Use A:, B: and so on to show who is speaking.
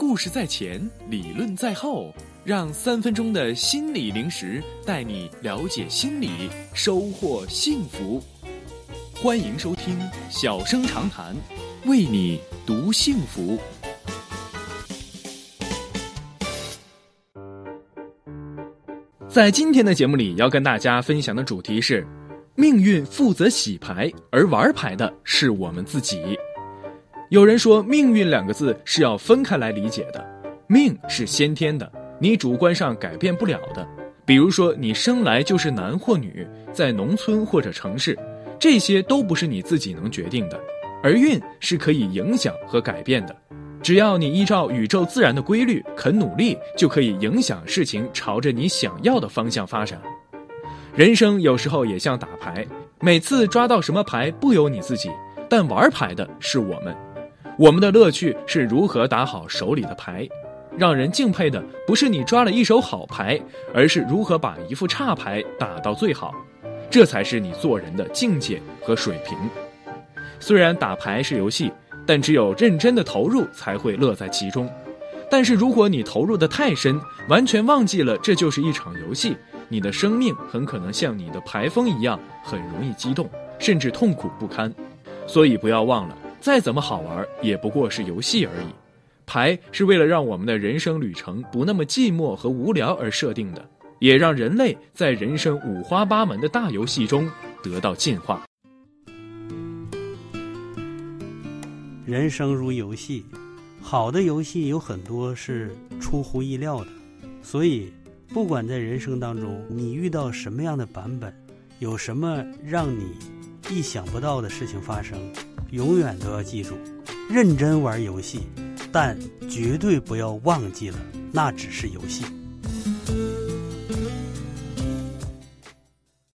A: 故事在前，理论在后，让3分钟的心理零食带你了解心理，收获幸福。欢迎收听小声长谈，为你读幸福。在今天的节目里，要跟大家分享的主题是：命运负责洗牌，而玩牌的是我们自己。有人说命运2个字是要分开来理解的，命是先天的，你主观上改变不了的，比如说你生来就是男或女，在农村或者城市，这些都不是你自己能决定的，而运是可以影响和改变的。只要你依照宇宙自然的规律肯努力，就可以影响事情朝着你想要的方向发展。人生有时候也像打牌，每次抓到什么牌不由你自己，但玩牌的是我们。我们的乐趣是如何打好手里的牌，让人敬佩的不是你抓了一手好牌，而是如何把一副差牌打到最好，这才是你做人的境界和水平。虽然打牌是游戏，但只有认真的投入才会乐在其中。但是如果你投入得太深，完全忘记了这就是一场游戏，你的生命很可能像你的牌风一样，很容易激动，甚至痛苦不堪。所以不要忘了，再怎么好玩也不过是游戏而已。牌是为了让我们的人生旅程不那么寂寞和无聊而设定的，也让人类在人生五花八门的大游戏中得到进化。
B: 人生如游戏，好的游戏有很多是出乎意料的，所以不管在人生当中你遇到什么样的版本，有什么让你意想不到的事情发生，永远都要记住，认真玩游戏，但绝对不要忘记了那只是游戏。